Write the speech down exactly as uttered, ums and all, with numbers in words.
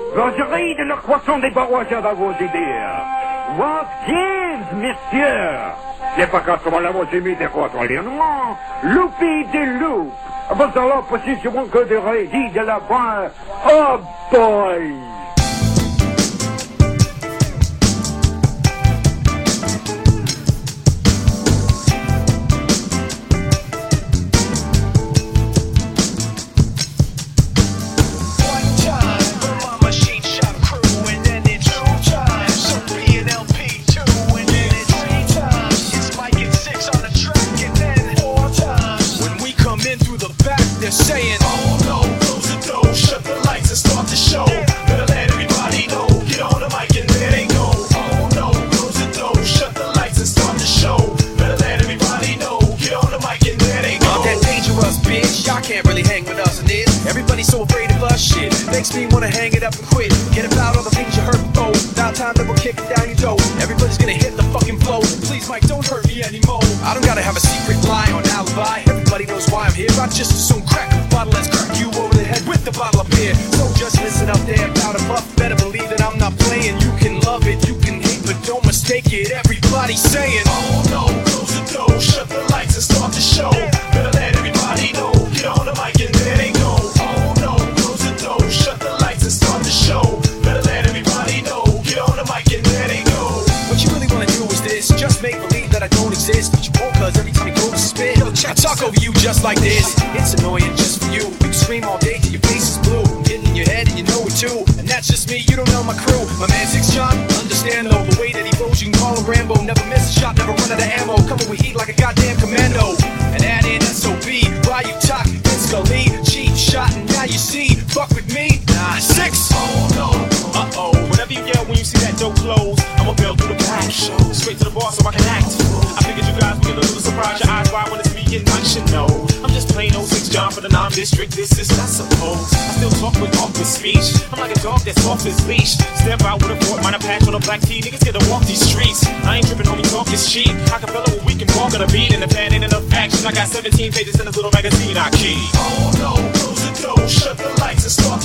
Lingerie de leur croissant des barroisiens dans vos idées. What gives, messieurs? C'est pas quand on l'a mis des fois dans les noms. Loupi des loups. Vous allez position que de rédit de la voix. Oh boy! Saying, oh no, close the door, shut the lights and start the show. Better let everybody know, get on the mic and let it go. Oh no, close the door, shut the lights and start the show. Better let everybody know, get on the mic and let it go. I'm that dangerous bitch, y'all can't really hang with us in this. Everybody's so afraid of us, shit. Makes me wanna hang it up and quit. Get about all the things you heard before. Now time that we're kicking down your door. Everybody's gonna hit the fucking flow. Please, Mike, don't hurt me anymore. I don't gotta have a secret lie or an alibi. Everybody knows why I'm here. I just assume crack a bottle, let's crack you over the head with the bottle of beer. So just listen up there, about a puff. Better believe that I'm not playing. You can love it, you can hate, but don't mistake it. Everybody's saying, oh no, close the door, shut the lights and start the show. Better let everybody know, get on the mic and let it go. Oh no, close the door, shut the lights and start the show. Better let everybody know, get on the mic and let it go. What you really wanna do is this, just make believe that I don't exist, but you won't, cause every time you go to spit, I talk over you just like this. It's annoying just for you. You can scream all day till your face is blue. I'm getting in your head and you know it too. And that's just me, you don't know my crew. My man Six John, understand though the way that he flows, you can call him Rambo. Never miss a shot, never run out of ammo. Coming with heat like a goddamn commando. And add in S O B, why you talk, Vince Scully, cheap shot, and now you see. Fuck with me, nah, Six. Oh no, uh-oh. Whatever you yell when you see that dope close, I'ma bail through the back. Straight to the bar so I can act. I figured you guys would get a little surprised. Your eyes wide when it's me and I should know. I'm just plain old Six John for the non-district. This is not supposed. I still talk with awkward speech. I'm like a dog that's off his leash. Step out with a Fort Minor patch on a black tee. Niggas get to walk these streets. I ain't tripping, homie, talk is cheap. Acapella where we can walk on a beat. And if that ain't enough action, I got seventeen pages in this little magazine I keep. Oh no, close the door, shut the lights and start